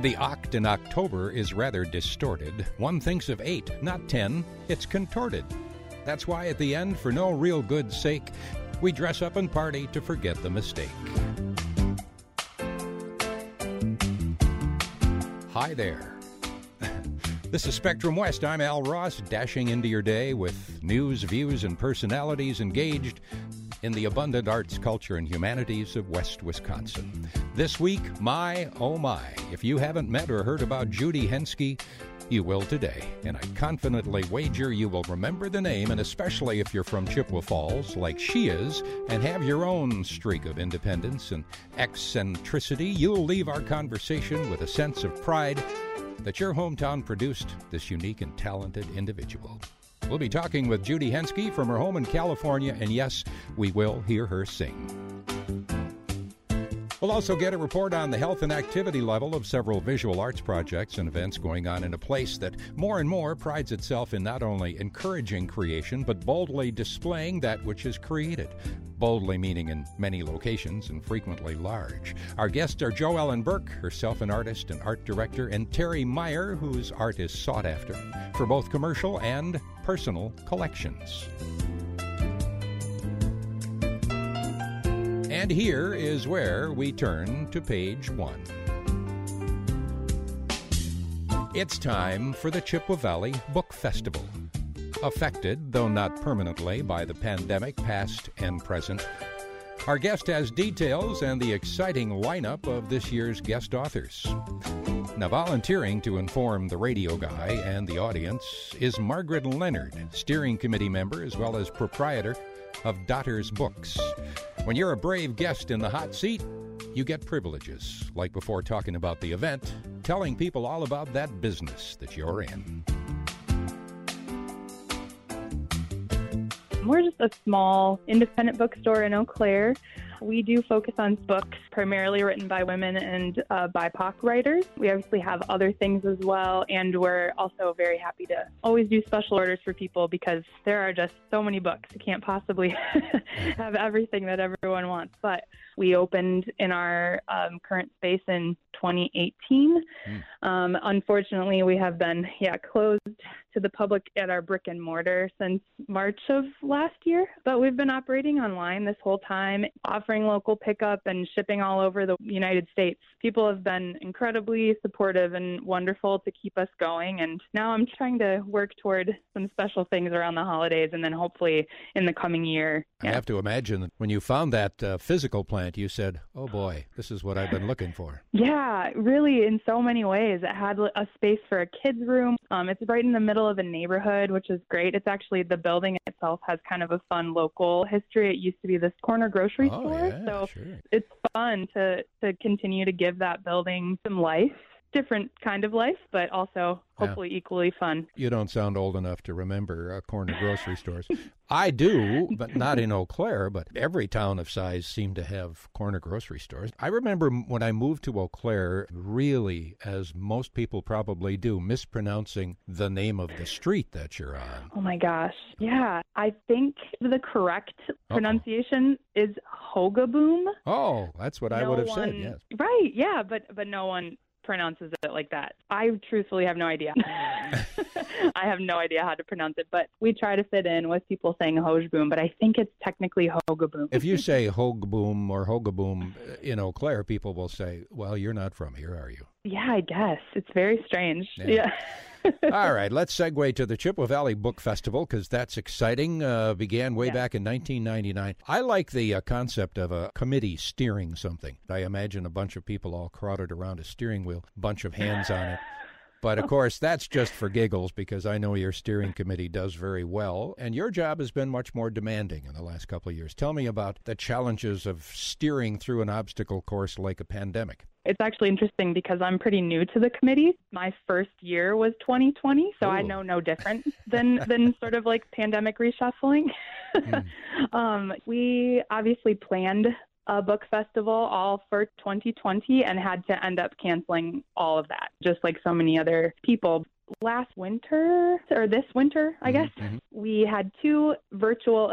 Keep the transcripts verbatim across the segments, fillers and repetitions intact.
The oct in October is rather distorted. One thinks of eight, not ten. It's contorted. That's why at the end, for no real good sake, we dress up and party to forget the mistake. Hi there. This is Spectrum West. I'm Al Ross, dashing into your day with news, views, and personalities engaged in the abundant arts, culture, and humanities of West Wisconsin. This week, my, oh my, if you haven't met or heard about Judy Henske, you will today. And I confidently wager you will remember the name, and especially if you're from Chippewa Falls, like she is, and have your own streak of independence and eccentricity, you'll leave our conversation with a sense of pride that your hometown produced this unique and talented individual. We'll be talking with Judy Henske from her home in California, and yes, we will hear her sing. We'll also get a report on the health and activity level of several visual arts projects and events going on in a place that more and more prides itself in not only encouraging creation, but boldly displaying that which is created. Boldly meaning in many locations and frequently large. Our guests are Jo Ellen Burke, herself an artist and art director, and Terry Meyer, whose art is sought after for both commercial and personal collections. And here is where we turn to page one. It's time for the Chippewa Valley Book Festival. Affected, though not permanently, by the pandemic, past and present, our guest has details and the exciting lineup of this year's guest authors. Now, volunteering to inform the radio guy and the audience is Margaret Leonard, steering committee member as well as proprietor of Dotters Books. When you're a brave guest in the hot seat, you get privileges, like before talking about the event, telling people all about that business that you're in. We're just a small independent bookstore in Eau Claire. We do focus on books primarily written by women and uh, B I P O C writers. We obviously have other things as well, and we're also very happy to always do special orders for people because there are just so many books. You can't possibly have everything that everyone wants. But we opened in our um, current space in twenty eighteen. Mm. Um, unfortunately, we have been yeah closed to the public at our brick and mortar since March of last year. But we've been operating online this whole time, offering local pickup and shipping all over the United States. People have been incredibly supportive and wonderful to keep us going. And now I'm trying to work toward some special things around the holidays and then hopefully in the coming year. Yeah. I have to imagine that when you found that uh, physical plant, you said, oh boy, this is what I've been looking for. Yeah, really in so many ways. It had a space for a kid's room. Um, it's right in the middle of a neighborhood, which is great. It's actually, the building itself has kind of a fun local history. It used to be this corner grocery oh, store. Yeah, so sure. It's fun to, to continue to give that building some life. Different kind of life, but also hopefully yeah. equally fun. You don't sound old enough to remember uh, corner grocery stores. I do, but not in Eau Claire, but every town of size seemed to have corner grocery stores. I remember when I moved to Eau Claire, really, as most people probably do, mispronouncing the name of the street that you're on. Oh my gosh. Yeah, I think the correct Uh-oh. pronunciation is Hogaboom. Oh, that's what no I would have one, said, yes. Right, yeah, but but no one pronounces it like that. I truthfully have no idea. I have no idea how to pronounce it, but we try to fit in with people saying Hojboom, but I think it's technically Hogaboom. If you say Hogboom or Hogaboom in Eau Claire, people will say, well, you're not from here, are you? Yeah, I guess. It's very strange. Yeah. yeah. All right, let's segue to the Chippewa Valley Book Festival because that's exciting. Uh, began way yeah. back in nineteen ninety-nine. I like the uh, concept of a committee steering something. I imagine a bunch of people all crowded around a steering wheel, bunch of hands on it. But, of course, that's just for giggles because I know your steering committee does very well, and your job has been much more demanding in the last couple of years. Tell me about the challenges of steering through an obstacle course like a pandemic. It's actually interesting because I'm pretty new to the committee. My first year was twenty twenty, so Ooh. I know no different than, than sort of like pandemic reshuffling. mm. um, we obviously planned a book festival all for twenty twenty and had to end up canceling all of that, just like so many other people. Last winter, or this winter, I guess, mm-hmm. we had two virtual events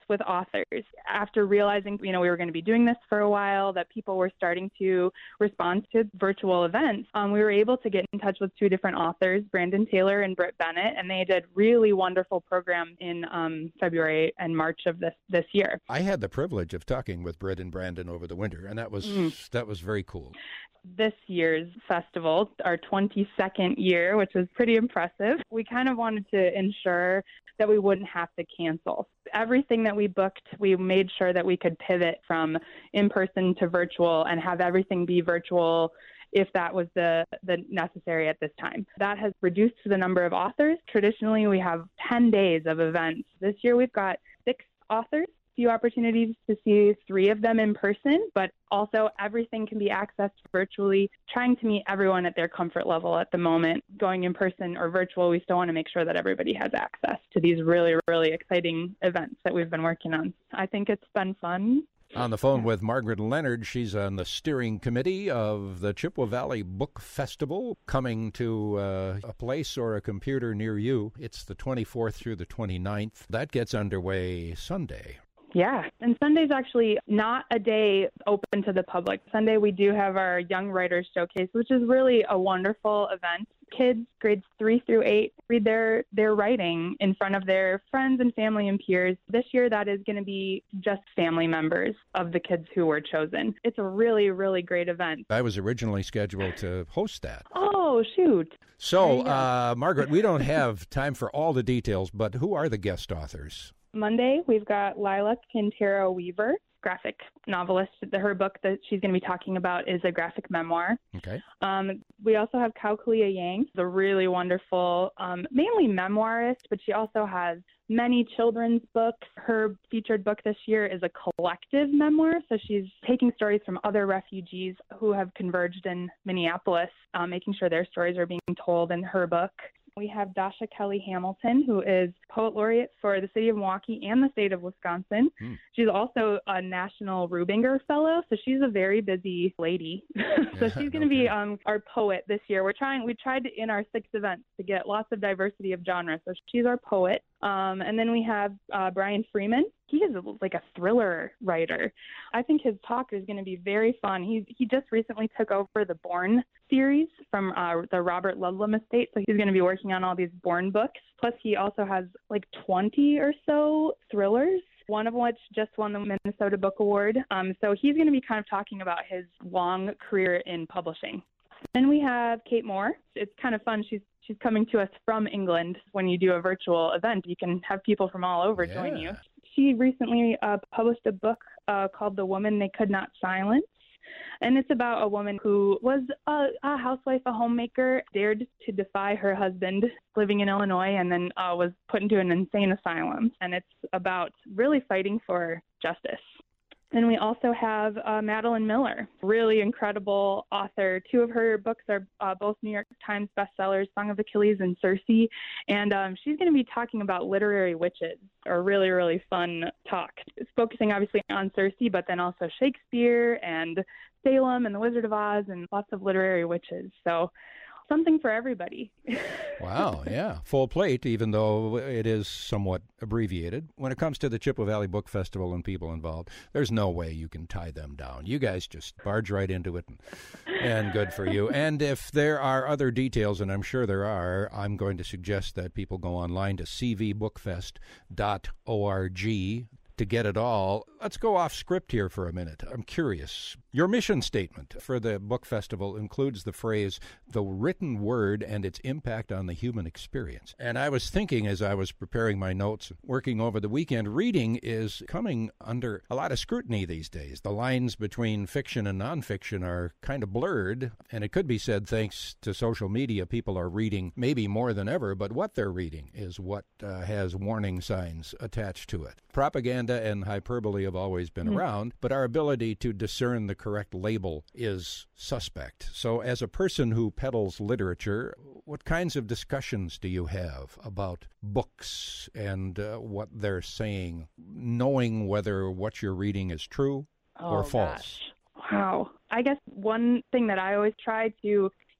with authors. After realizing, you know, we were going to be doing this for a while, that people were starting to respond to virtual events, um, we were able to get in touch with two different authors, Brandon Taylor and Britt Bennett, and they did really wonderful programs in um, February and March of this, this year. I had the privilege of talking with Britt and Brandon over the winter, and that was mm. that was very cool. This year's festival, our twenty-second year, which was pretty impressive, we kind of wanted to ensure that we wouldn't have to cancel. Everything that we booked, we made sure that we could pivot from in-person to virtual and have everything be virtual if that was the, the necessary at this time. That has reduced the number of authors. Traditionally, we have ten days of events. This year, we've got six authors. Few opportunities to see three of them in person, but also everything can be accessed virtually, trying to meet everyone at their comfort level at the moment. Going in person or virtual, we still want to make sure that everybody has access to these really, really exciting events that we've been working on. I think it's been fun. On the phone with Margaret Leonard. She's on the steering committee of the Chippewa Valley Book Festival, coming to uh, a place or a computer near you. It's the twenty-fourth through the twenty-ninth. That gets underway Sunday. Yeah, and Sunday's actually not a day open to the public. Sunday we do have our Young Writers Showcase, which is really a wonderful event. Kids, grades three through eight, read their, their writing in front of their friends and family and peers. This year that is going to be just family members of the kids who were chosen. It's a really, really great event. I was originally scheduled to host that. Oh, shoot. So, uh, Margaret, we don't have time for all the details, but who are the guest authors? Monday, we've got Lila Quintero Weaver, graphic novelist. Her book that she's going to be talking about is a graphic memoir. Okay. Um, we also have Kaukalia Yang, the really wonderful, um, mainly memoirist, but she also has many children's books. Her featured book this year is a collective memoir, so she's taking stories from other refugees who have converged in Minneapolis, uh, making sure their stories are being told in her book. We have Dasha Kelly Hamilton, who is poet laureate for the city of Milwaukee and the state of Wisconsin. Mm. She's also a National Rubinger Fellow, so she's a very busy lady. so she's going to be um, our poet this year. We're trying. We tried in our six events to get lots of diversity of genre, so she's our poet. Um, and then we have uh, Brian Freeman. He is a, like a thriller writer. I think his talk is going to be very fun. He he just recently took over the Bourne series from uh, the Robert Ludlum estate, so he's going to be working on all these Bourne books. Plus, he also has like twenty or so thrillers, one of which just won the Minnesota Book Award. Um, so he's going to be kind of talking about his long career in publishing. Then we have Kate Moore. It's kind of fun. She's she's coming to us from England. When you do a virtual event, you can have people from all over yeah. join you. She recently uh, published a book uh, called The Woman They Could Not Silence. And it's about a woman who was a, a housewife, a homemaker, dared to defy her husband living in Illinois, and then uh, was put into an insane asylum. And it's about really fighting for justice. Then we also have uh, Madeline Miller, really incredible author. Two of her books are uh, both New York Times bestsellers, Song of Achilles and Circe. And um, she's going to be talking about literary witches, a really, really fun talk. It's focusing obviously on Circe, but then also Shakespeare and Salem and the Wizard of Oz and lots of literary witches. So something for everybody. Wow, yeah. Full plate, even though it is somewhat abbreviated. When it comes to the Chippewa Valley Book Festival and people involved, there's no way you can tie them down. You guys just barge right into it, and, and good for you. And if there are other details, and I'm sure there are, I'm going to suggest that people go online to c v bookfest dot org to get it all. Let's go off script here for a minute. I'm curious. Your mission statement for the book festival includes the phrase, the written word and its impact on the human experience. And I was thinking as I was preparing my notes, working over the weekend, reading is coming under a lot of scrutiny these days. The lines between fiction and nonfiction are kind of blurred, and it could be said thanks to social media, people are reading maybe more than ever, but what they're reading is what uh, has warning signs attached to it. Propaganda and hyperbole have always been mm-hmm. around, but our ability to discern the correct label is suspect. So as a person who peddles literature, what kinds of discussions do you have about books and uh, what they're saying, knowing whether what you're reading is true oh, or false? Gosh. Wow. I guess one thing that I always try to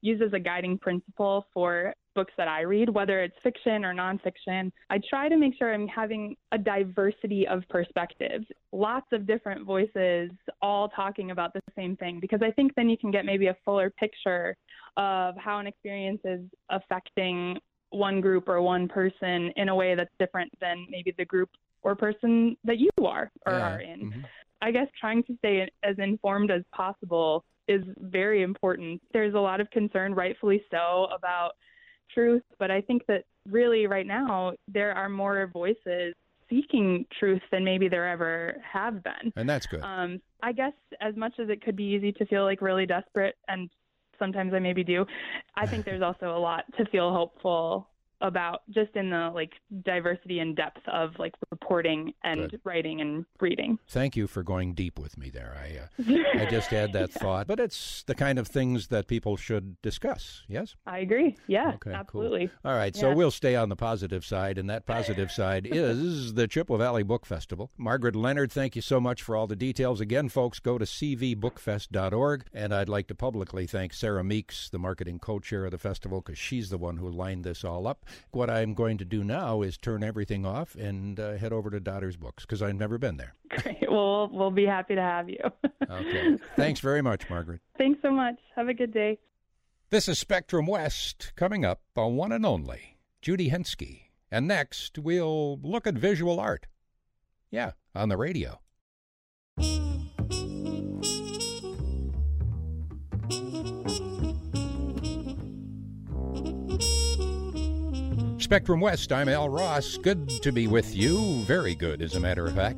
use as a guiding principle for books that I read, whether it's fiction or nonfiction. I try to make sure I'm having a diversity of perspectives, lots of different voices all talking about the same thing, because I think then you can get maybe a fuller picture of how an experience is affecting one group or one person in a way that's different than maybe the group or person that you are or yeah. are in. Mm-hmm. I guess trying to stay as informed as possible is very important. There's a lot of concern, rightfully so, about truth, but I think that really right now there are more voices seeking truth than maybe there ever have been. And that's good. Um, I guess as much as it could be easy to feel like really desperate, and sometimes I maybe do, I think there's also a lot to feel hopeful about, just in the like diversity and depth of like reporting and Good. writing and reading. Thank you for going deep with me there. I uh, I just had that yeah. thought, but it's the kind of things that people should discuss. Yes, I agree. Yeah, okay, absolutely. Cool. All right, yeah. so we'll stay on the positive side, and that positive side is the Chippewa Valley Book Festival. Margaret Leonard, thank you so much for all the details. Again, folks, go to c v book fest dot org, and I'd like to publicly thank Sarah Meeks, the marketing co-chair of the festival, because she's the one who lined this all up. What I'm going to do now is turn everything off and uh, head over to Daughter's Books, because I've never been there. Great. Well, we'll be happy to have you. Okay. Thanks very much, Margaret. Thanks so much. Have a good day. This is Spectrum West, coming up on one and only Judy Henske. And next, we'll look at visual art. Yeah, on the radio. Spectrum West, I'm Al Ross. Good to be with you. Very good, as a matter of fact.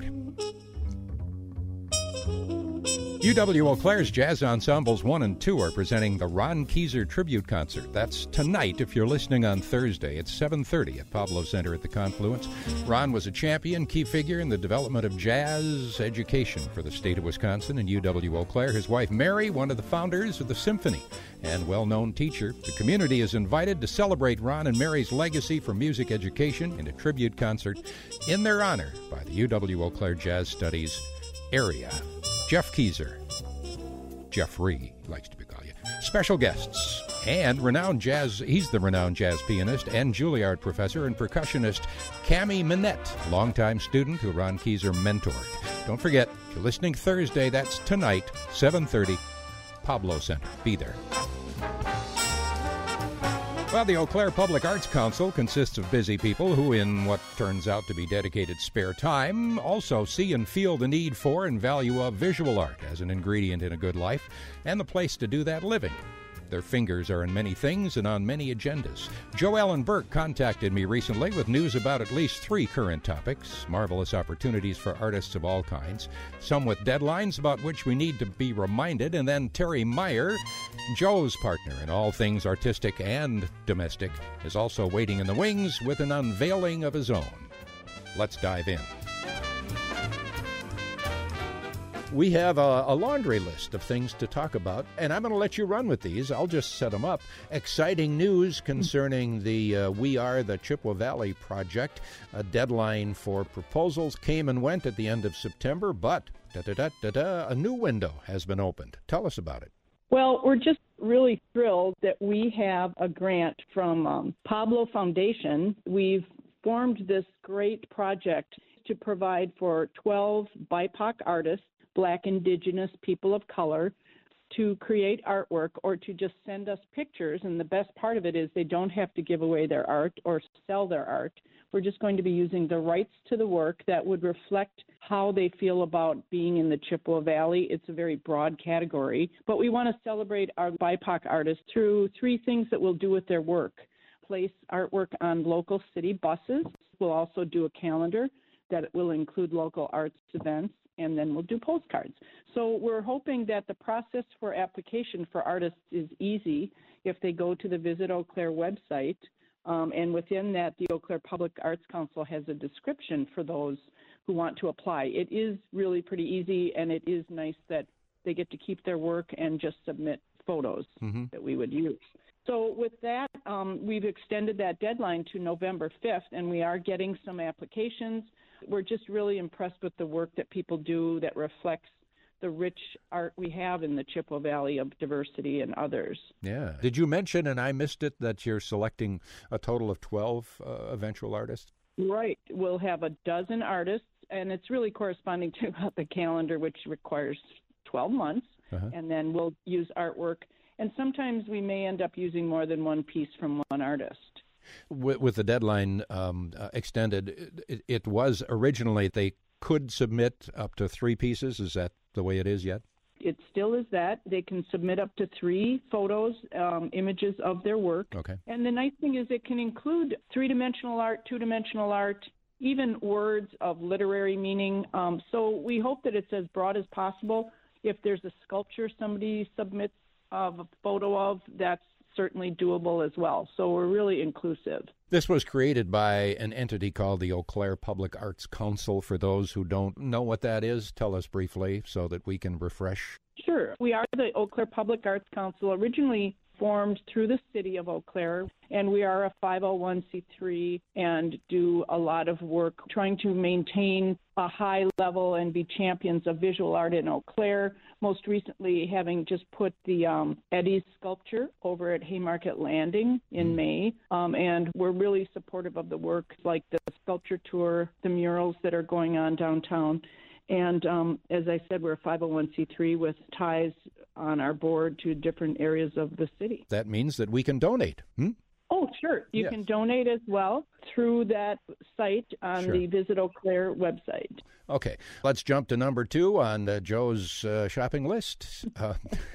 U W Eau Claire's Jazz Ensembles one and two are presenting the Ron Keyser Tribute Concert. That's tonight if you're listening on Thursday at seven thirty at Pablo Center at the Confluence. Ron was a champion, key figure in the development of jazz education for the state of Wisconsin and U W Eau Claire. His wife, Mary, one of the founders of the symphony and well-known teacher. The community is invited to celebrate Ron and Mary's legacy for music education in a tribute concert in their honor by the U W Eau Claire Jazz Studies area. Jeff Keyser, Jeffrey likes to be called you, special guests, and renowned jazz, he's the renowned jazz pianist and Juilliard professor and percussionist Cami Minette, longtime student who Ron Keyser mentored. Don't forget, if you're listening Thursday, that's tonight, seven thirty, Pablo Center. Be there. Well, the Eau Claire Public Arts Council consists of busy people who, in what turns out to be dedicated spare time, also see and feel the need for and value of visual art as an ingredient in a good life and the place to do that living. Their fingers are in many things and on many agendas. Jo Ellen Burke contacted me recently with news about at least three current topics, marvelous opportunities for artists of all kinds, some with deadlines about which we need to be reminded, and then Terry Meyer, Joe's partner in all things artistic and domestic, is also waiting in the wings with an unveiling of his own. Let's dive in. We have a, a laundry list of things to talk about, and I'm going to let you run with these. I'll just set them up. Exciting news concerning the uh, We Are the Chippewa Valley project. A deadline for proposals came and went at the end of September, but da-da-da-da-da, a new window has been opened. Tell us about it. Well, we're just really thrilled that we have a grant from um, Pablo Foundation. We've formed this great project to provide for twelve B I P O C artists, Black, Indigenous, people of color, to create artwork or to just send us pictures. And the best part of it is they don't have to give away their art or sell their art. We're just going to be using the rights to the work that would reflect how they feel about being in the Chippewa Valley. It's a very broad category, but we want to celebrate our B I P O C artists through three things that we'll do with their work. Place artwork on local city buses. We'll also do a calendar that will include local arts events, and then we'll do postcards. So we're hoping that the process for application for artists is easy if they go to the Visit Eau Claire website, um, and within that, the Eau Claire Public Arts Council has a description for those who want to apply. It is really pretty easy, and it is nice that they get to keep their work and just submit photos mm-hmm. that we would use. So with that, um, we've extended that deadline to November fifth, and we are getting some applications. We're just really impressed with the work that people do that reflects the rich art we have in the Chippewa Valley of diversity and others. Yeah. Did you mention, and I missed it, that you're selecting a total of twelve uh, eventual artists? Right. We'll have a dozen artists, and it's really corresponding to the calendar, which requires twelve months, uh-huh. and then we'll use artwork. And sometimes we may end up using more than one piece from one artist. With, with the deadline um, uh, extended, it, it was originally they could submit up to three pieces. Is that the way it is yet? It still is that. They can submit up to three photos, um, images of their work. Okay. And the nice thing is it can include three-dimensional art, two-dimensional art, even words of literary meaning. Um, so we hope that it's as broad as possible. If there's a sculpture somebody submits of a photo of, that's certainly doable as well. So we're really inclusive. This was created by an entity called the Eau Claire Public Arts Council. For those who don't know what that is, tell us briefly so that we can refresh. Sure. We are the Eau Claire Public Arts Council, originally formed through the city of Eau Claire, and we are a five oh one c three and do a lot of work trying to maintain a high level and be champions of visual art in Eau Claire, most recently having just put the um, Eddie's sculpture over at Haymarket Landing in May, um, and we're really supportive of the work like the sculpture tour, the murals that are going on downtown. And um, as I said, we're a five oh one c three with ties on our board to different areas of the city. That means that we can donate. Hmm? Oh, sure. You yes. can donate as well through that site on sure. the Visit Eau Claire website. Okay. Let's jump to number two on uh, Joe's uh, shopping list. Uh,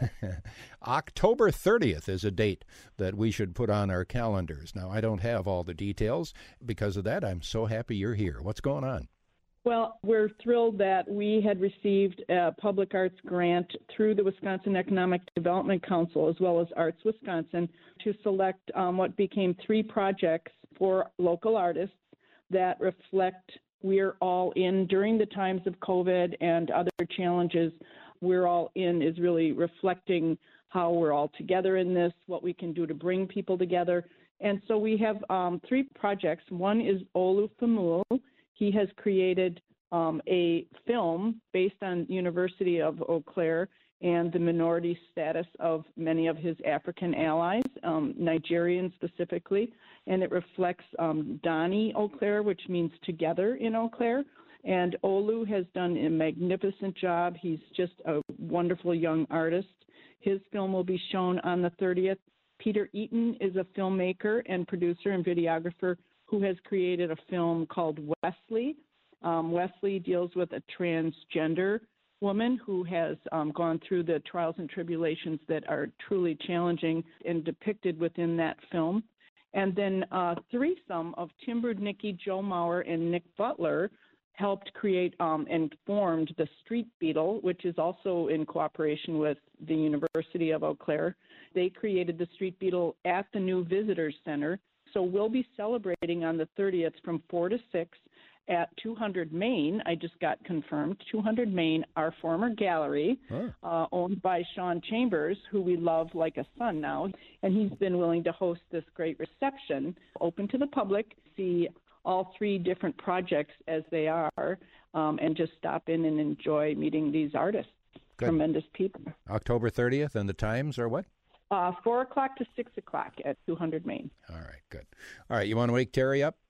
October thirtieth is a date that we should put on our calendars. Now, I don't have all the details. Because of that, I'm so happy you're here. What's going on? Well, we're thrilled that we had received a public arts grant through the Wisconsin Economic Development Council as well as Arts Wisconsin to select um, what became three projects for local artists that reflect We're All In during the times of COVID and other challenges. We're All In is really reflecting how we're all together in this, what we can do to bring people together. And so we have um, three projects. One is Olu Famul. He has created um, a film based on University of Eau Claire and the minority status of many of his African allies, um, Nigerian specifically, and it reflects um, Dani Eau Claire, which means together in Eau Claire. And Olu has done a magnificent job. He's just a wonderful young artist. His film will be shown on the thirtieth. Peter Eaton is a filmmaker and producer and videographer who has created a film called Wesley. Um, Wesley deals with a transgender woman who has um, gone through the trials and tribulations that are truly challenging and depicted within that film. And then uh, threesome of Tim Brudnicki, Joe Mauer, and Nick Butler helped create um, and formed the Street Beetle, which is also in cooperation with the University of Eau Claire. They created the Street Beetle at the new Visitors Center. So we'll be celebrating on the thirtieth from four to six at two hundred Main. I just got confirmed. two hundred Main, our former gallery, oh. uh, owned by Sean Chambers, who we love like a son now. And he's been willing to host this great reception, open to the public, see all three different projects as they are, um, and just stop in and enjoy meeting these artists. Good. Tremendous people. October thirtieth, and the times are what? Uh, four o'clock to six o'clock at two hundred Main. All right, good. All right, you want to wake Terry up?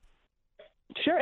Sure.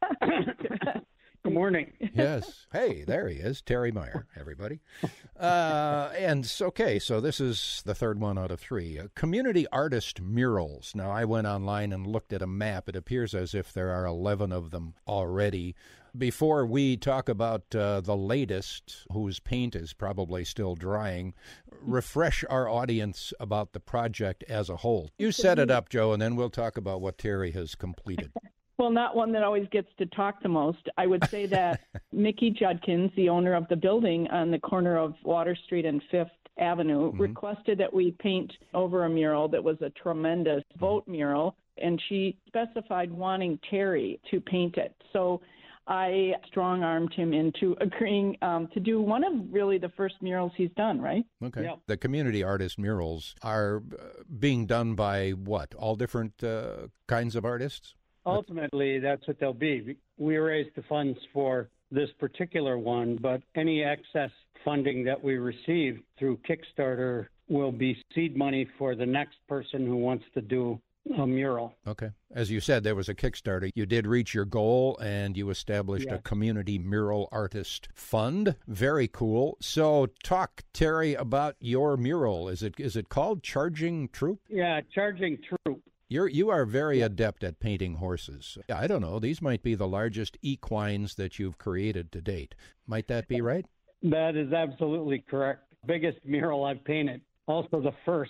Good morning. Yes. Hey, there he is, Terry Meyer, everybody. Uh, and, okay, so this is the third one out of three. Uh, community artist murals. Now, I went online and looked at a map. It appears as if there are eleven of them already. Before we talk about uh, the latest, whose paint is probably still drying, refresh our audience about the project as a whole. You set it up, Joe, and then we'll talk about what Terry has completed. Well, not one that always gets to talk the most. I would say that Mickey Judkins, the owner of the building on the corner of Water Street and Fifth Avenue, mm-hmm. requested that we paint over a mural that was a tremendous mm-hmm. vote mural, and she specified wanting Terry to paint it. So I strong-armed him into agreeing um, to do one of really the first murals he's done, right? Okay. Yep. The community artist murals are uh, being done by what? All different uh, kinds of artists? Ultimately, that's what they'll be. We raise the funds for this particular one, but any excess funding that we receive through Kickstarter will be seed money for the next person who wants to do a mural. Okay. As you said, there was a Kickstarter. You did reach your goal, and you established Yeah. a community mural artist fund. Very cool. So talk, Terry, about your mural. Is it is it called Charging Troop? Yeah, Charging Troop. You're, you are very adept at painting horses. I don't know. These might be the largest equines that you've created to date. Might that be right? That is absolutely correct. Biggest mural I've painted. Also the first.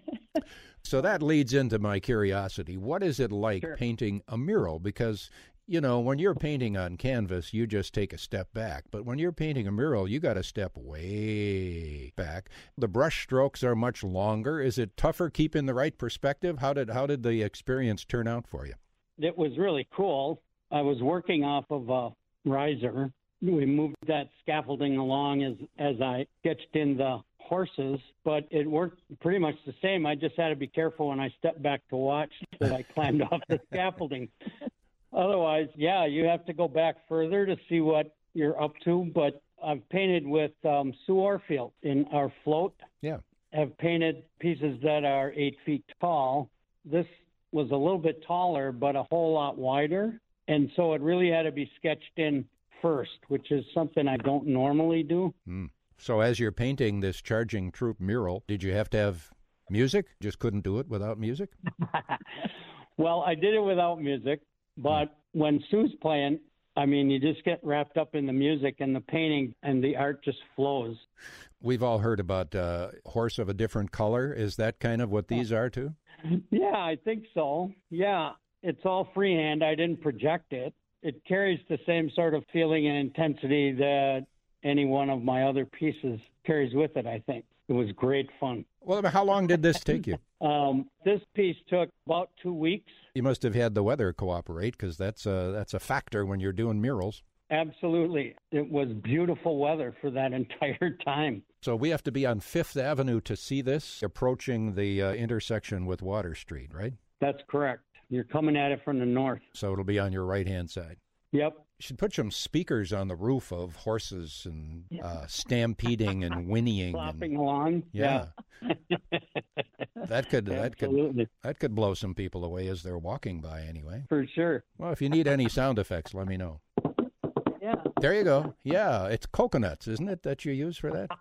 So that leads into my curiosity. What is it like Sure. painting a mural? Because, you know, when you're painting on canvas, you just take a step back. But when you're painting a mural, you got to step way back. The brush strokes are much longer. Is it tougher keeping the right perspective? How did how did the experience turn out for you? It was really cool. I was working off of a riser. We moved that scaffolding along as as I sketched in the horses, but it worked pretty much the same. I just had to be careful when I stepped back to watch that I climbed off the scaffolding. Otherwise, yeah, you have to go back further to see what you're up to. But I've painted with um, Sue Orfield in our float. Yeah. I've painted pieces that are eight feet tall. This was a little bit taller, but a whole lot wider. And so it really had to be sketched in first, which is something I don't normally do. Mm. So as you're painting this Charging Troop mural, did you have to have music? Just couldn't do it without music? Well, I did it without music, but when Sue's playing, I mean, you just get wrapped up in the music and the painting, and the art just flows. We've all heard about uh, horse of a different color. Is that kind of what these are too? Yeah, I think so. Yeah, it's all freehand. I didn't project it. It carries the same sort of feeling and intensity that any one of my other pieces carries with it, I think. It was great fun. Well, how long did this take you? Um, this piece took about two weeks. You must have had the weather cooperate, because that's a, that's a factor when you're doing murals. Absolutely. It was beautiful weather for that entire time. So we have to be on Fifth Avenue to see this, approaching the uh, intersection with Water Street, right? That's correct. You're coming at it from the north. So it'll be on your right-hand side. Yep. You should put some speakers on the roof of horses and uh, stampeding and whinnying. Flopping and, along. yeah. yeah. that could that could Absolutely. that could blow some people away as they're walking by anyway. For sure. Well, if you need any sound effects, let me know. Yeah. There you go. Yeah, it's coconuts, isn't it, that you use for that?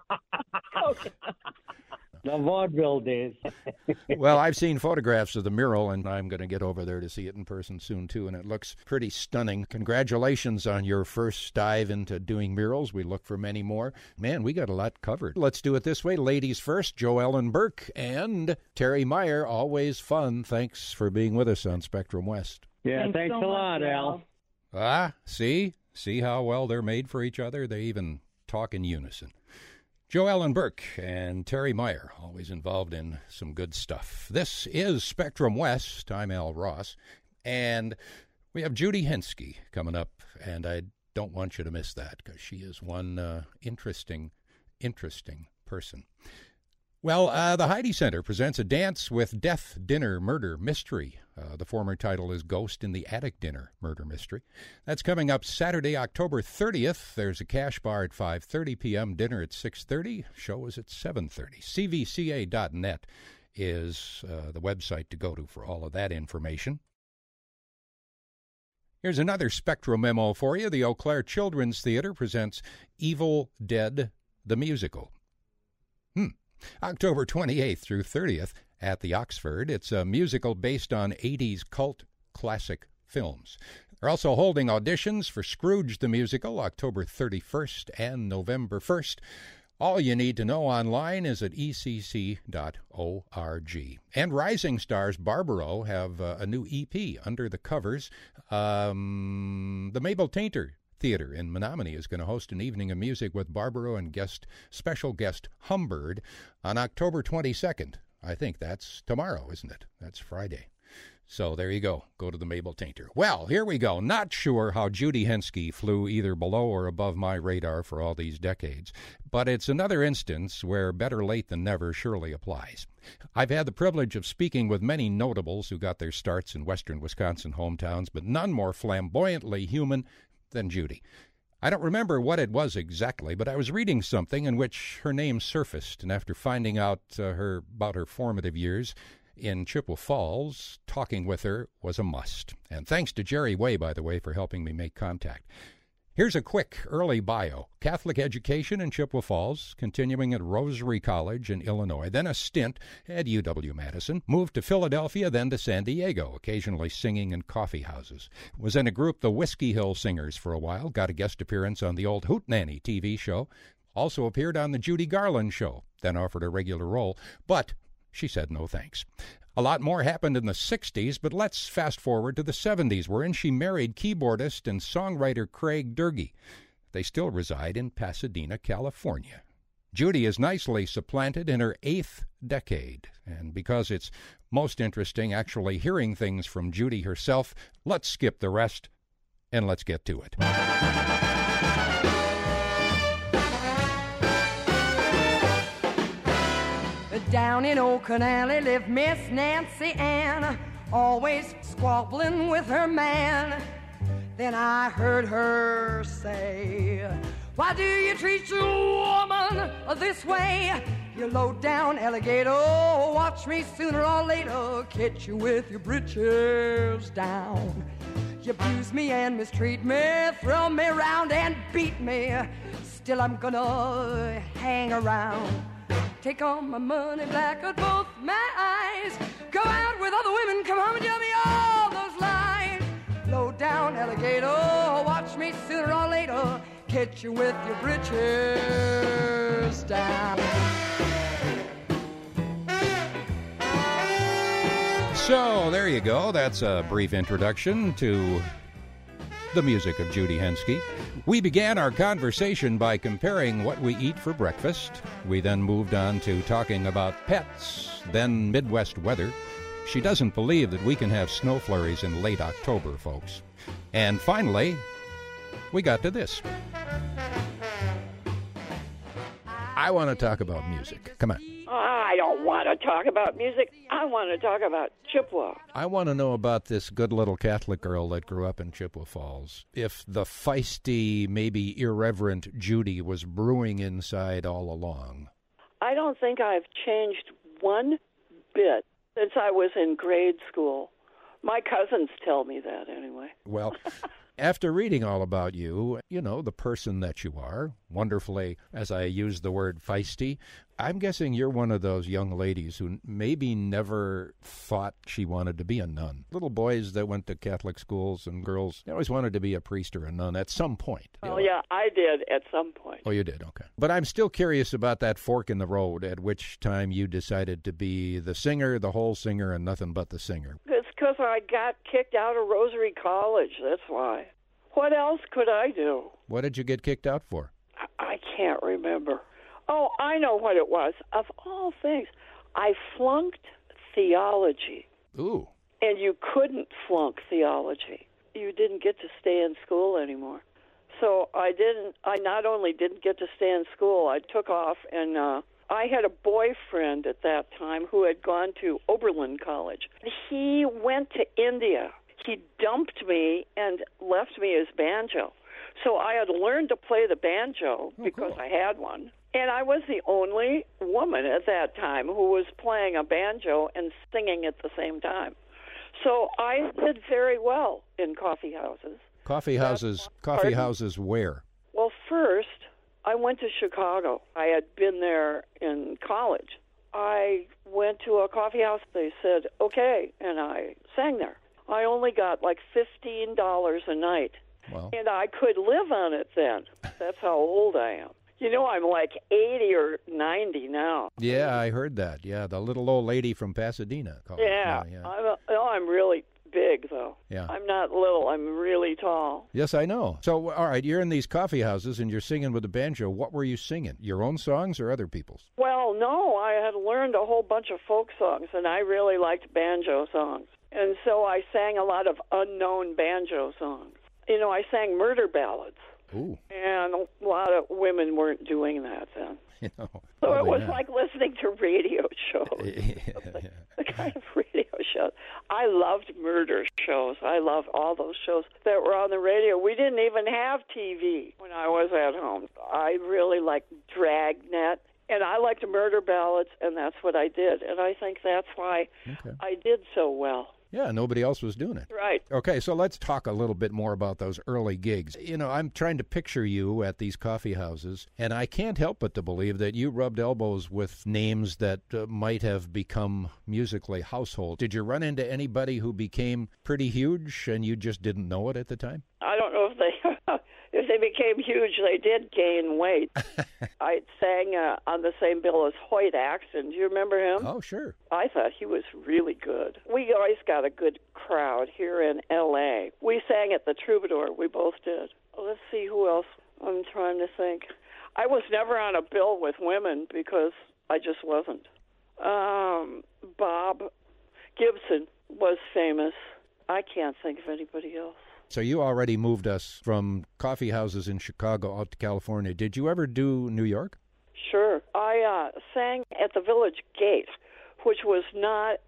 The vaudeville days. Well, I've seen photographs of the mural, and I'm going to get over there to see it in person soon, too, and it looks pretty stunning. Congratulations on your first dive into doing murals. We look for many more. Man, we got a lot covered. Let's do it this way. Ladies first, Jo Ellen Burke and Terry Meyer. Always fun. Thanks for being with us on Spectrum West. Yeah, Thanks thanks so a much, lot, Al. Al. Ah, see? See how well they're made for each other? They even talk in unison. Jo Ellen Burke and Terry Meyer, always involved in some good stuff. This is Spectrum West. I'm Al Ross, and we have Judy Henske coming up, and I don't want you to miss that because she is one uh, interesting, interesting person. Well, uh, the Heidi Center presents a Dance with Death Dinner Murder Mystery. Uh, the former title is Ghost in the Attic Dinner Murder Mystery. That's coming up Saturday, October thirtieth. There's a cash bar at five thirty p.m., dinner at six thirty, show is at seven thirty. C V C A dot net is uh, the website to go to for all of that information. Here's another Spectrum memo for you. The Eau Claire Children's Theater presents Evil Dead, the Musical. Hmm. October twenty-eighth through thirtieth at the Oxford. It's a musical based on eighties cult classic films. They're also holding auditions for Scrooge the Musical October thirty-first and November first. All you need to know online is at e c c dot org. And Rising Stars Barbaro have uh, a new E P, Under the Covers. Um, the Mabel Tainter Theater in Menominee is going to host an evening of music with Barbaro and guest special guest Humbird on October twenty-second. I think that's tomorrow, isn't it? That's Friday. So there you go. Go to the Mabel Tainter. Well, here we go. Not sure how Judy Henske flew either below or above my radar for all these decades, but it's another instance where better late than never surely applies. I've had the privilege of speaking with many notables who got their starts in western Wisconsin hometowns, but none more flamboyantly human than Judy. I don't remember what it was exactly, but I was reading something in which her name surfaced, and after finding out uh, her about her formative years in Chippewa Falls, talking with her was a must. And thanks to Jerry Way, by the way, for helping me make contact. Here's a quick early bio. Catholic education in Chippewa Falls, continuing at Rosary College in Illinois, then a stint at U W-Madison, moved to Philadelphia, then to San Diego, occasionally singing in coffee houses. Was in a group, the Whiskey Hill Singers, for a while, got a guest appearance on the old Hootenanny T V show, also appeared on the Judy Garland show, then offered a regular role, but she said no thanks. A lot more happened in the sixties, but let's fast forward to the seventies, wherein she married keyboardist and songwriter Craig Durgee. They still reside in Pasadena, California. Judy is nicely supplanted in her eighth decade, and because it's most interesting actually hearing things from Judy herself, let's skip the rest and let's get to it. Down in Old Canally lived Miss Nancy Ann, always squabbling with her man. Then I heard her say, "Why do you treat your woman this way? You low-down alligator, watch me sooner or later catch you with your britches down. You abuse me and mistreat me, throw me around and beat me, still I'm gonna hang around. Take all my money, black out both my eyes, go out with other women, come home and tell me all those lies. Low down alligator, watch me sooner or later catch you with your britches down." So there you go. That's a brief introduction to the music of Judy Henske. We began our conversation by comparing what we eat for breakfast. We then moved on to talking about pets, then Midwest weather. She doesn't believe that we can have snow flurries in late October, folks. And finally, we got to this. I want to talk about music. Come on. I don't want to talk about music. I want to talk about Chippewa. I want to know about this good little Catholic girl that grew up in Chippewa Falls. If the feisty, maybe irreverent Judy was brewing inside all along. I don't think I've changed one bit since I was in grade school. My cousins tell me that anyway. Well, after reading all about you, you know, the person that you are, wonderfully, as I use the word feisty, I'm guessing you're one of those young ladies who maybe never thought she wanted to be a nun. Little boys that went to Catholic schools and girls, they always wanted to be a priest or a nun at some point. Oh, yeah, I did at some point. Oh, you did? Okay. But I'm still curious about that fork in the road, at which time you decided to be the singer, the whole singer, and nothing but the singer. It's because I got kicked out of Rosary College, that's why. What else could I do? What did you get kicked out for? I, I can't remember. Oh, I know what it was. Of all things, I flunked theology. Ooh. And you couldn't flunk theology. You didn't get to stay in school anymore. So I didn't, I not only didn't get to stay in school, I took off and uh, I had a boyfriend at that time who had gone to Oberlin College. He went to India. He dumped me and left me his banjo. So I had learned to play the banjo oh, because cool. I had one. And I was the only woman at that time who was playing a banjo and singing at the same time. So I did very well in coffee houses. Coffee houses, coffee Pardon? houses where? Well, first, I went to Chicago. I had been there in college. I went to a coffee house. They said, okay, and I sang there. I only got like fifteen dollars a night. Wow. And I could live on it then. That's how old I am. You know, I'm like eighty or ninety now. Yeah, I heard that. Yeah, the little old lady from Pasadena. Called Yeah. yeah, yeah. I'm, a, oh, I'm really big, though. Yeah. I'm not little. I'm really tall. Yes, I know. So, all right, you're in these coffee houses and you're singing with the banjo. What were you singing? Your own songs or other people's? Well, no, I had learned a whole bunch of folk songs, and I really liked banjo songs. And so I sang a lot of unknown banjo songs. You know, I sang murder ballads. Ooh. And a lot of women weren't doing that then. You know, so it was not. like listening to radio shows. yeah, the, yeah. the kind of radio shows. I loved murder shows. I loved all those shows that were on the radio. We didn't even have T V when I was at home. I really liked Dragnet, and I liked murder ballads, and that's what I did. And I think that's why okay. I did so well. Yeah, nobody else was doing it. Right. Okay, so let's talk a little bit more about those early gigs. You know, I'm trying to picture you at these coffee houses, and I can't help but to believe that you rubbed elbows with names that uh, might have become musically household. Did you run into anybody who became pretty huge and you just didn't know it at the time? I don't know if they if they became huge. They did gain weight. I sang uh, on the same bill as Hoyt Axton. Do you remember him? Oh, sure. I thought he was really good. We always got a good crowd here in L A. We sang at the Troubadour. We both did. Let's see who else. I'm trying to think. I was never on a bill with women because I just wasn't. Um, Bob Gibson was famous. I can't think of anybody else. So you already moved us from coffee houses in Chicago out to California. Did you ever do New York? Sure. I uh, sang at the Village Gate, which was not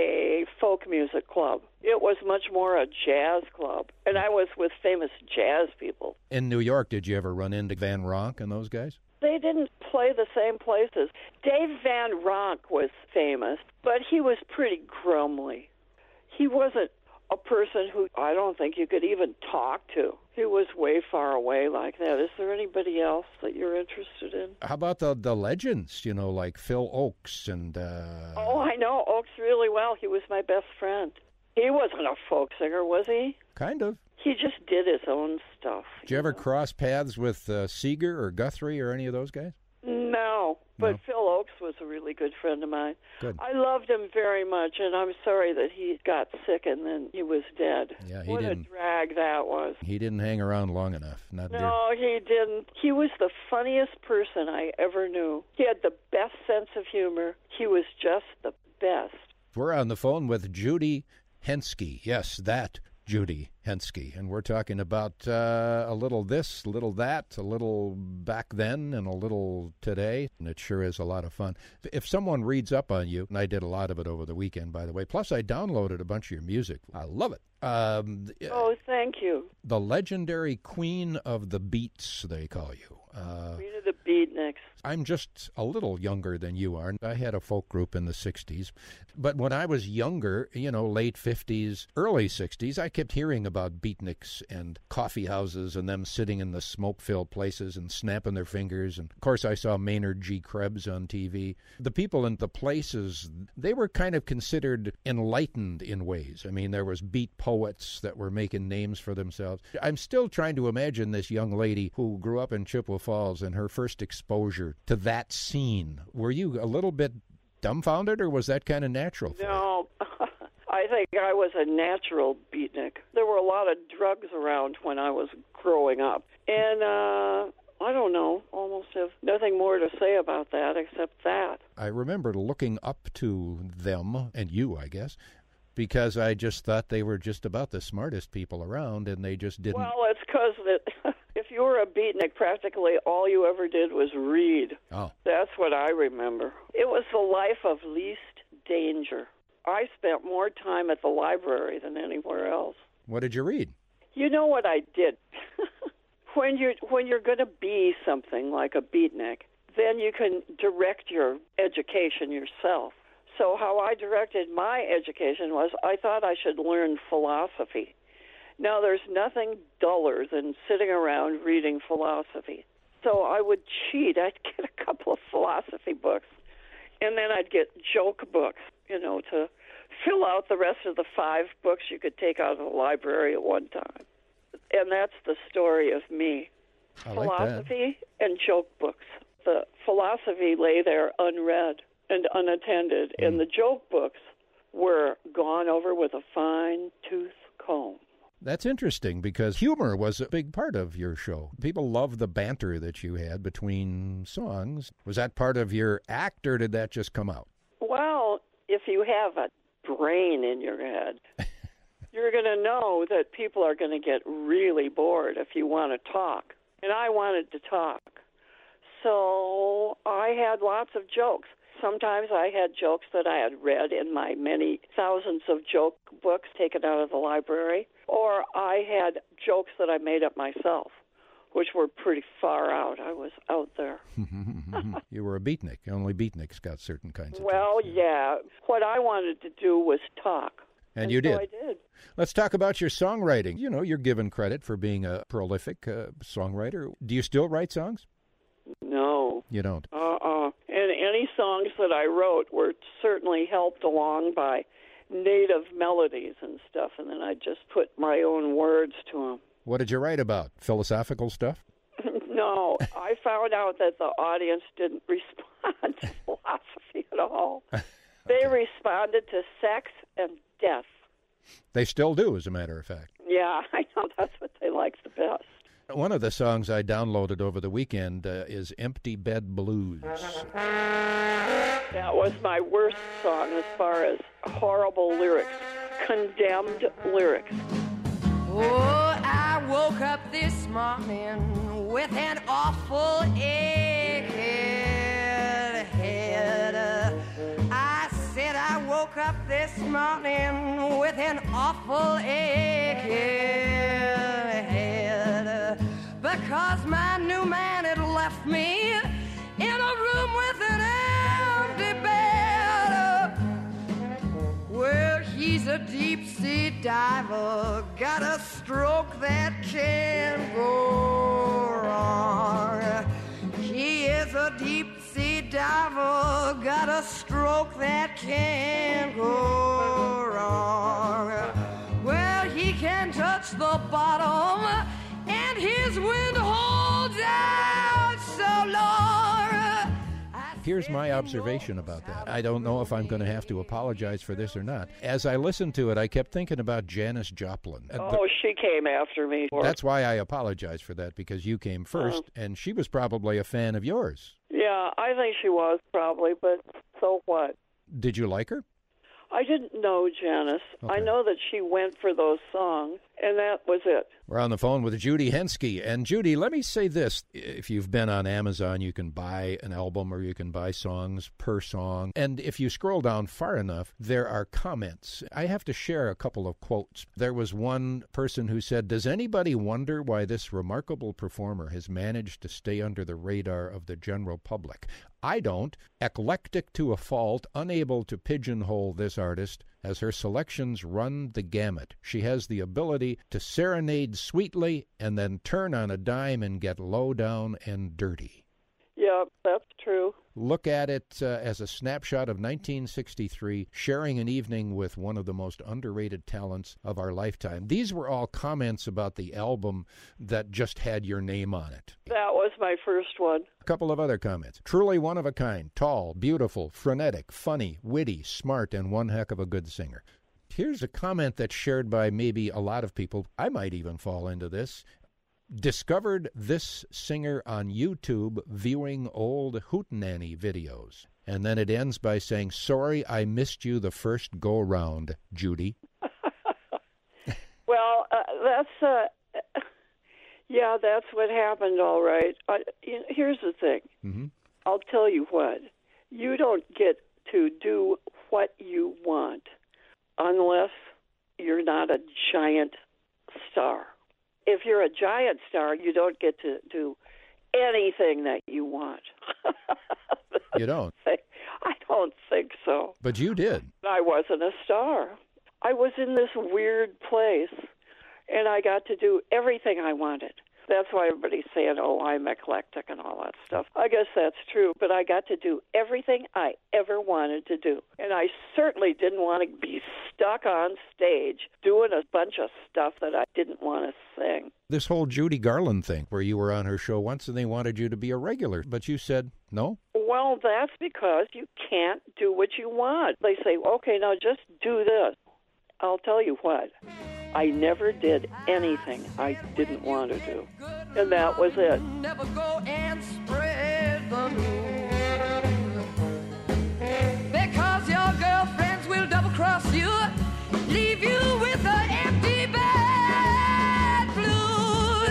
a folk music club. It was much more a jazz club, and I was with famous jazz people. In New York, did you ever run into Van Ronk and those guys? They didn't play the same places. Dave Van Ronk was famous, but he was pretty grumly. He wasn't a person who I don't think you could even talk to. He was way far away like that. Is there anybody else that you're interested in? How about the the legends, you know, like Phil Oakes and... Uh... Oh, I know Oakes really well. He was my best friend. He wasn't a folk singer, was he? Kind of. He just did his own stuff. Did you, you ever know? cross paths with uh, Seeger or Guthrie or any of those guys? No, but no. Phil Oakes was a really good friend of mine. Good. I loved him very much, and I'm sorry that he got sick and then he was dead. Yeah, he what didn't. a drag that was. He didn't hang around long enough. Not no, he didn't. He was the funniest person I ever knew. He had the best sense of humor. He was just the best. We're on the phone with Judy Henske. Yes, that Judy Henske. And we're talking about uh, a little this, a little that, a little back then, and a little today. And it sure is a lot of fun. If someone reads up on you, and I did a lot of it over the weekend, by the way, plus I downloaded a bunch of your music. I love it. Um, oh, thank you. The legendary Queen of the Beats, they call you. Uh, Queen of the Beatniks. I'm just a little younger than you are. I had a folk group in the sixties. But when I was younger, you know, late fifties, early sixties, I kept hearing about beatniks and coffee houses and them sitting in the smoke-filled places and snapping their fingers. And, of course, I saw Maynard G. Krebs on T V. The people in the places, they were kind of considered enlightened in ways. I mean, there was beat poets that were making names for themselves. I'm still trying to imagine this young lady who grew up in Chippewa Falls and her first exposure to that scene. Were you a little bit dumbfounded, or was that kind of natural for no, I think I was a natural beatnik. There were a lot of drugs around when I was growing up. And, uh, I don't know, almost have nothing more to say about that except that. I remember looking up to them, and you, I guess, because I just thought they were just about the smartest people around, and they just didn't... Well, it's because that if you were a beatnik, practically all you ever did was read. Oh. That's what I remember. It was the life of least danger. I spent more time at the library than anywhere else. What did you read? You know what I did? when you're, when you're going to be something like a beatnik, then you can direct your education yourself. So how I directed my education was I thought I should learn philosophy. Now, there's nothing duller than sitting around reading philosophy. So I would cheat. I'd get a couple of philosophy books, and then I'd get joke books, you know, to fill out the rest of the five books you could take out of the library at one time. And that's the story of me. I Philosophy like that. and joke books. The philosophy lay there unread and unattended, mm. and the joke books were gone over with a fine-tooth comb. That's interesting because humor was a big part of your show. People loved the banter that you had between songs. Was that part of your act, or did that just come out? Well, if you have a brain in your head, you're going to know that people are going to get really bored if you want to talk. And I wanted to talk. So I had lots of jokes. Sometimes I had jokes that I had read in my many thousands of joke books taken out of the library, or I had jokes that I made up myself, which were pretty far out. I was out there. You were a beatnik. Only beatniks got certain kinds of Well, jokes, yeah. yeah. What I wanted to do was talk. And, and you so did. I did. Let's talk about your songwriting. You know, you're given credit for being a prolific uh, songwriter. Do you still write songs? No. You don't? Uh-uh. And any songs that I wrote were certainly helped along by native melodies and stuff, and then I just put my own words to them. What did you write about? Philosophical stuff? No, I found out that the audience didn't respond to philosophy at all. Okay. They responded to sex and death. They still do, as a matter of fact. Yeah, I know. That's what they like the best. One of the songs I downloaded over the weekend uh, is Empty Bed Blues. That was my worst song as far as horrible lyrics, condemned lyrics. Oh, I woke up this morning with an awful egghead head. I said I woke up this morning with an awful egghead head because my new man had left me in a room with an empty bed. Well, he's a deep-sea diver, got a stroke that can go wrong. He is a deep-sea diver, got a stroke that can go wrong. Well, he can touch the bottom, and his wind holds out so long. Here's my observation about that. I don't know if I'm going to have to apologize for this or not. As I listened to it, I kept thinking about Janis Joplin. Oh, the, she came after me. That's why I apologize for that, because you came first, uh, and she was probably a fan of yours. Yeah, I think she was probably, but so what? Did you like her? I didn't know Janis. Okay. I know that she went for those songs, and that was it. We're on the phone with Judy Henske. And Judy, let me say this. If you've been on Amazon, you can buy an album or you can buy songs per song. And if you scroll down far enough, there are comments. I have to share a couple of quotes. There was one person who said, "Does anybody wonder why this remarkable performer has managed to stay under the radar of the general public? I don't. Eclectic to a fault, unable to pigeonhole this artist, as her selections run the gamut. She has the ability to serenade sweetly and then turn on a dime and get low down and dirty." Yeah, that's true. Look at it uh, as a snapshot of nineteen sixty-three, sharing an evening with one of the most underrated talents of our lifetime. These were all comments about the album that just had your name on it. That was my first one. A couple of other comments. Truly one of a kind, tall, beautiful, frenetic, funny, witty, smart, and one heck of a good singer. Here's a comment that's shared by maybe a lot of people. I might even fall into this. Discovered this singer on YouTube viewing old Hootenanny videos. And then it ends by saying, "Sorry I missed you the first go-round, Judy." Well, uh, that's, uh, yeah, that's what happened, all right. Uh, you know, here's the thing. Mm-hmm. I'll tell you what. You don't get to do what you want unless you're not a giant star. If you're a giant star, you don't get to do anything that you want. You don't? I don't think so. But you did. I wasn't a star. I was in this weird place, and I got to do everything I wanted. That's why everybody's saying, oh, I'm eclectic and all that stuff. I guess that's true, but I got to do everything I ever wanted to do. And I certainly didn't want to be stuck on stage doing a bunch of stuff that I didn't want to sing. This whole Judy Garland thing, where you were on her show once and they wanted you to be a regular, but you said no? Well, that's because you can't do what you want. They say, okay, now just do this. I'll tell you what. I never did anything I didn't want to do. And that was it. Never go and spread the news. Because your girlfriends will double cross you, leave you with an empty bed blues.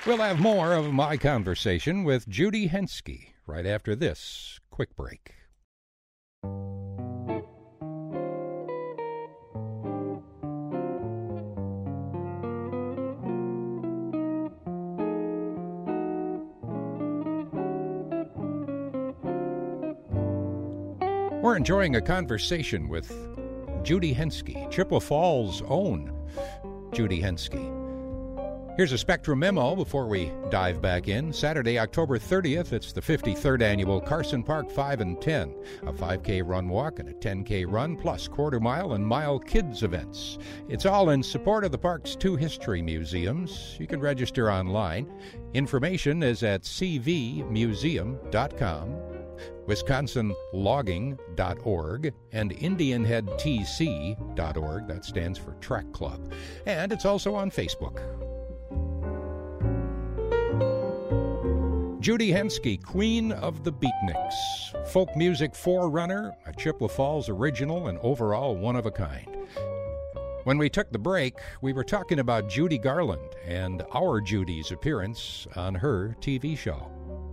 We'll have more of my conversation with Judy Henske right after this quick break. We're enjoying a conversation with Judy Henske, Chippewa Falls' own Judy Henske. Here's a Spectrum memo before we dive back in. Saturday, October thirtieth, it's the fifty-third annual Carson Park five and ten, a five K run walk and a ten K run, plus quarter mile and mile kids events. It's all in support of the park's two history museums. You can register online. Information is at c v museum dot com, wisconsin logging dot org, and indian head t c dot org. That stands for Track Club. And it's also on Facebook. Judy Henske, Queen of the Beatniks, folk music forerunner, a Chippewa Falls original, and overall one of a kind. When we took the break, we were talking about Judy Garland and our Judy's appearance on her T V show.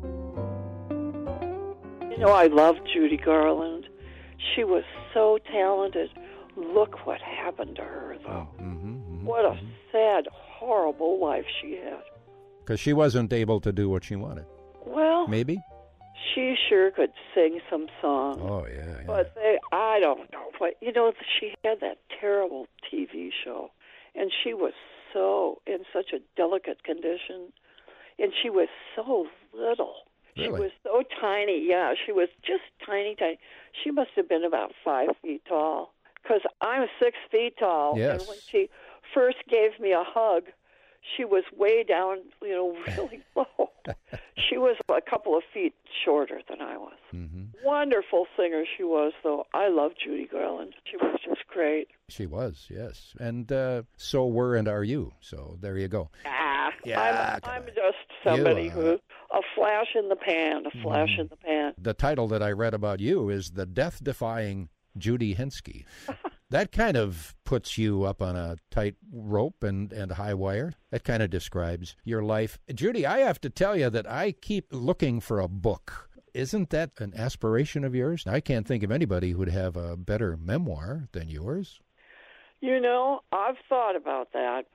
You know, I love Judy Garland. She was so talented. Look what happened to her, though. Oh, mm-hmm, mm-hmm, what a mm-hmm. sad, horrible life she had. Because she wasn't able to do what she wanted. Well, maybe she sure could sing some songs. Oh yeah, yeah. But they, I don't know. But you know, she had that terrible T V show, and she was so in such a delicate condition, and she was so little. Really? She was so tiny. Yeah, she was just tiny, tiny. She must have been about five feet tall. Because I'm six feet tall, yes. And when she first gave me a hug, she was way down, you know, really low. She was a couple of feet shorter than I was. Mm-hmm. Wonderful singer she was, though. I love Judy Garland. She was just great. She was, yes. And uh, so were and are you. So there you go. Ah, yeah, I'm, I'm just somebody you, uh, who, a flash in the pan, a flash mm, in the pan. The title that I read about you is The Death-Defying Judy Henske. That kind of puts you up on a tight rope and, and high wire. That kind of describes your life. Judy, I have to tell you that I keep looking for a book. Isn't that an aspiration of yours? I can't think of anybody who would have a better memoir than yours. You know, I've thought about that.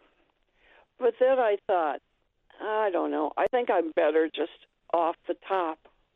But then I thought, I don't know. I think I'm better just off the top.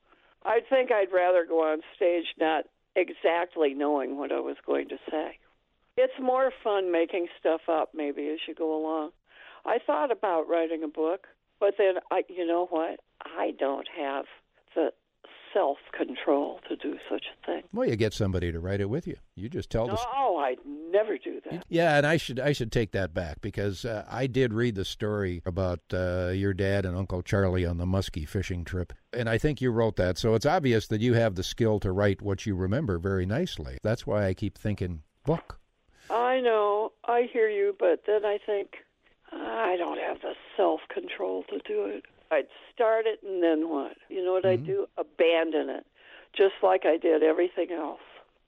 I think I'd rather go on stage not exactly knowing what I was going to say. It's more fun making stuff up maybe as you go along. I thought about writing a book, but then, I, you know what? I don't have the self-control to do such a thing. Well, you get somebody to write it with you. You just tell no, the... Oh, I'd never do that. Yeah, and I should I should take that back because uh, I did read the story about uh, your dad and Uncle Charlie on the Muskie fishing trip, and I think you wrote that, so it's obvious that you have the skill to write what you remember very nicely. That's why I keep thinking book. I know, I hear you, but then I think, I don't have the self-control to do it. I'd start it, and then what? You know what mm-hmm. I'd do? Abandon it, just like I did everything else.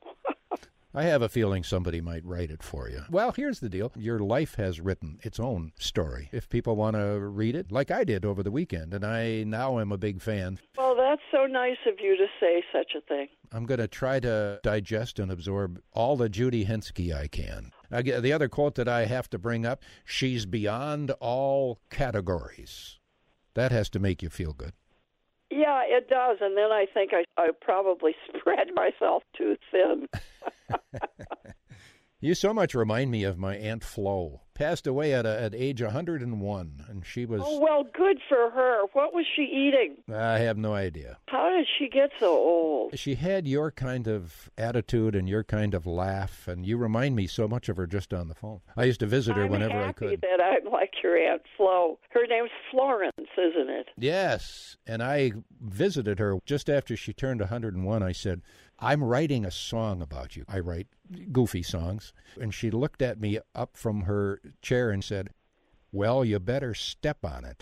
I have a feeling somebody might write it for you. Well, here's the deal. Your life has written its own story. If people want to read it, like I did over the weekend, and I now am a big fan. Well, that's so nice of you to say such a thing. I'm going to try to digest and absorb all the Judy Henske I can. I get, the other quote that I have to bring up, she's beyond all categories. That has to make you feel good. Yeah, it does. And then I think I, I probably spread myself too thin. You so much remind me of my Aunt Flo. Passed away at a, at age one hundred and one, and she was... Oh, well, good for her. What was she eating? I have no idea. How did she get so old? She had your kind of attitude and your kind of laugh, and you remind me so much of her just on the phone. I used to visit her I'm whenever I could. I'm happy that I'm like your Aunt Flo. Her name's Florence, isn't it? Yes, and I visited her just after she turned one hundred and one. I said, I'm writing a song about you. I write goofy songs. And she looked at me up from her chair and said, well, you better step on it.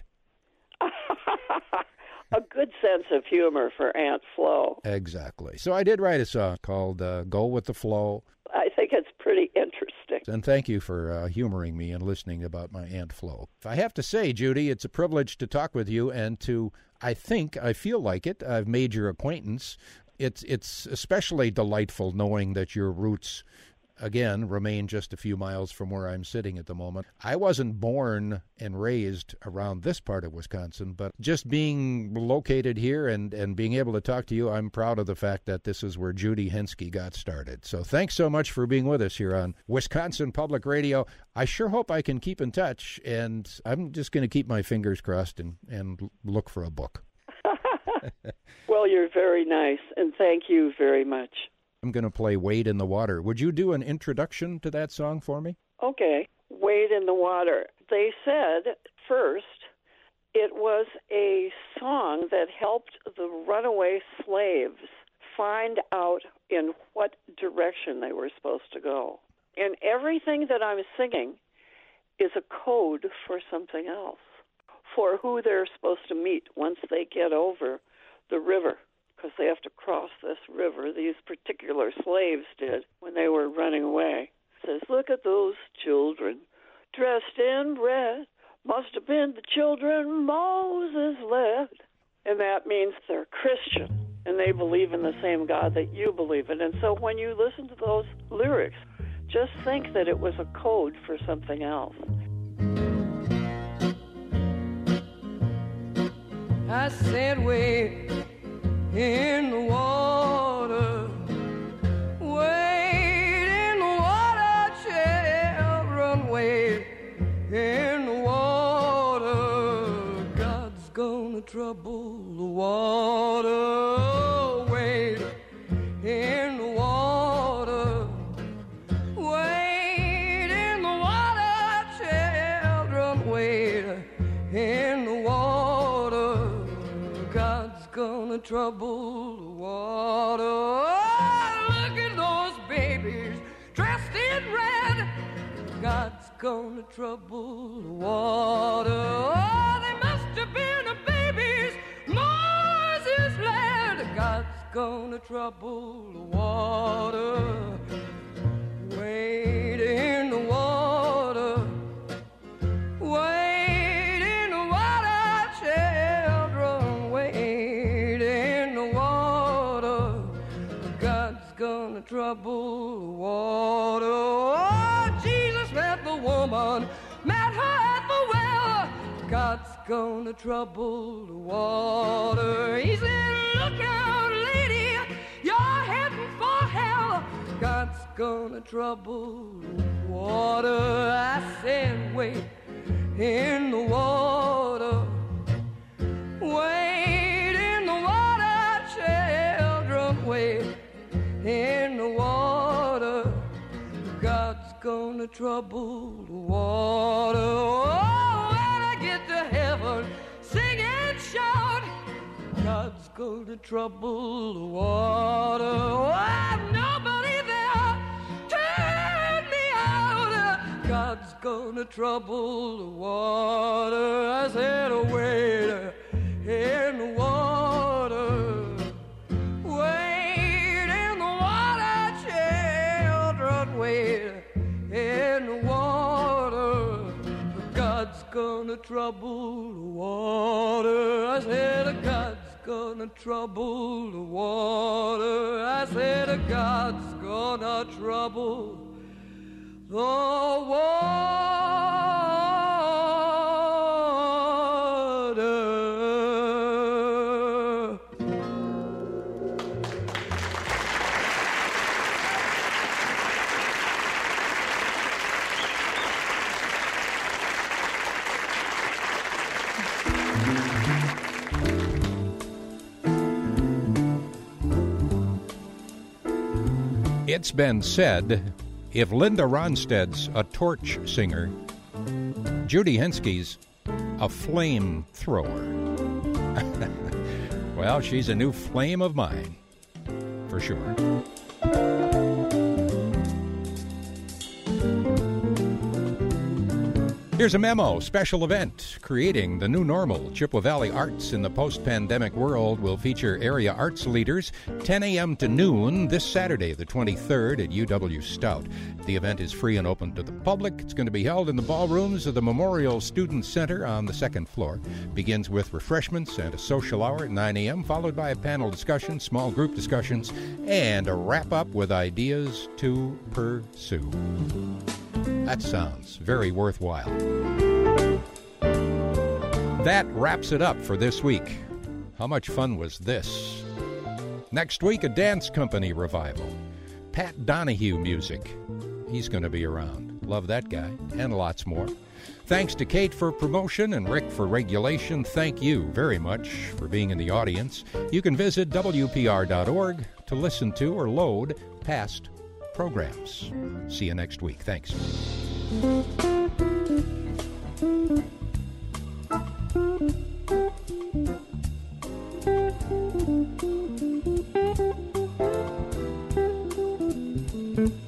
A good sense of humor for Aunt Flo. Exactly. So I did write a song called uh, Go With the Flow. I think it's pretty interesting. And thank you for uh, humoring me and listening about my Aunt Flo. I have to say, Judy, it's a privilege to talk with you and to, I think, I feel like it, I've made your acquaintance. It's, it's especially delightful knowing that your roots, again, remain just a few miles from where I'm sitting at the moment. I wasn't born and raised around this part of Wisconsin, but just being located here and, and being able to talk to you, I'm proud of the fact that this is where Judy Henske got started. So thanks so much for being with us here on Wisconsin Public Radio. I sure hope I can keep in touch, and I'm just going to keep my fingers crossed and, and look for a book. Well, you're very nice, and thank you very much. I'm going to play Wade in the Water. Would you do an introduction to that song for me? Okay. Wade in the Water. They said, first, it was a song that helped the runaway slaves find out in what direction they were supposed to go. And everything that I'm singing is a code for something else, for who they're supposed to meet once they get over the river, because they have to cross this river. These particular slaves did when they were running away. It says, look at those children dressed in red. Must have been the children Moses led. And that means they're Christian, and they believe in the same God that you believe in. And so when you listen to those lyrics, just think that it was a code for something else. I said, wade in the water, wade in the water, children, wade in the water. God's gonna trouble the water, wade in the water, wade in the water, children, wade in the water. God's gonna trouble the water. Oh, look at those babies dressed in red. God's gonna trouble the water. Oh, they must have been the babies Moses led. God's gonna trouble the water. Wade in the water. Wade in the water, children. Wade in the water. God's gonna trouble the water. Oh, Jesus met the woman, met her at the well. God's gonna trouble the water. He said, look out, lady, you're heading for hell. God's gonna trouble the water. I said, wait in the water. Wade in the water, children, wade in the water. God's gonna trouble the water. Oh, when I get to heaven, sing and shout. God's gonna trouble the water. Oh, I've nobody there, turn me out. God's gonna trouble the water. I said, oh, wait in the water. Wade in the water, children, wade in the water. God's gonna trouble the water. I said, God's gonna trouble the water. I said, God's gonna trouble the water. It's been said, if Linda Ronstedt's a torch singer, Judy Henske's a flame thrower. Well, she's a new flame of mine, for sure. Here's a memo, special event, Creating the New Normal. Chippewa Valley Arts in the Post-Pandemic World will feature area arts leaders ten a.m. to noon this Saturday, the twenty-third, at U W Stout. The event is free and open to the public. It's going to be held in the ballrooms of the Memorial Student Center on the second floor. Begins with refreshments and a social hour at nine a.m., followed by a panel discussion, small group discussions, and a wrap-up with ideas to pursue. That sounds very worthwhile. That wraps it up for this week. How much fun was this? Next week, a dance company revival. Pat Donahue music. He's going to be around. Love that guy, and lots more. Thanks to Kate for promotion and Rick for regulation. Thank you very much for being in the audience. You can visit W P R dot org to listen to or load past programs. See you next week. Thanks. Mm-hmm.